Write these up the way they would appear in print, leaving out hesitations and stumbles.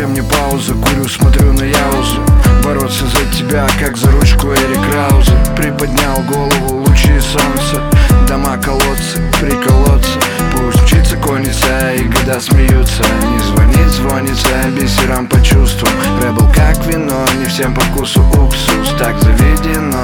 Зачем мне пауза? Курю, смотрю на Яузу. Бороться за тебя, как за ручку Эрик Крауза. Приподнял голову, лучи солнца. Дома, колодцы, приколоться. Пусть мчится конница и года смеются. Не звонит, звонится бисерам по чувствам. Рэбл как вино, не всем по вкусу уксус. Так заведено.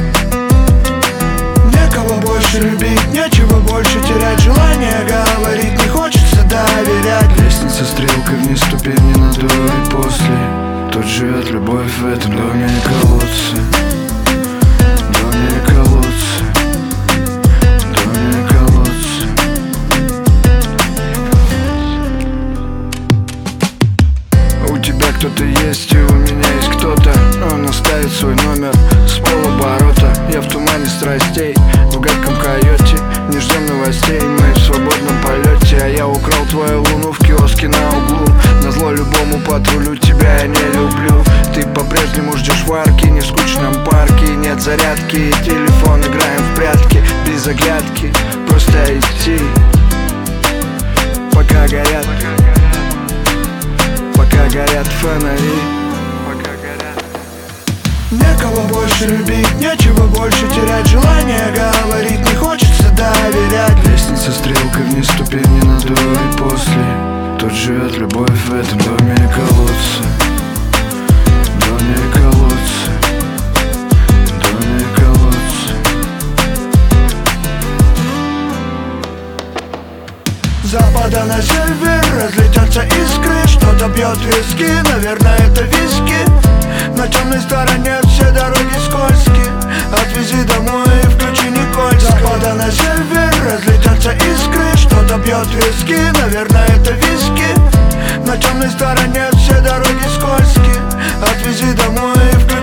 Некого больше любить, нечего больше терять. Желание говорить не хочется доверять. Лестница стрелкой вниз, ступени на до и после. Тут живет любовь в этом доме и колодце. Доме и колодце. Доме и колодце. У тебя кто-то есть и у меня есть кто-то. Он оставит свой номер с полоборота. Я в тумане страстей, в гадком койоте. Не ждем новостей, мы в свободном полете. А я украл твою луну в киоске на углу. Назло любому патрулю, тебя я не люблю. Ты по-прежнему ждешь варки, не в скучном парке. Нет зарядки, и телефон, играем в прятки. Без оглядки, просто идти. Пока горят фонари. Некого больше любить, нечего больше терять. Желание говорить не хочется доверять. Лестница стрелкой вниз, ступени на до и после. Тут живет любовь в этом доме и колодце. Доме и колодце. Доме и колодце. С запада на север разлетятся искры. Что-то бьет виски, наверное это виски. На темной стороне все дороги скользкие. Отвези домой и включи Никольское. С запада на север разлетятся искры. Что-то бьет виски, наверное это виски. На темной стороне все дороги скользкие. Отвези домой и включи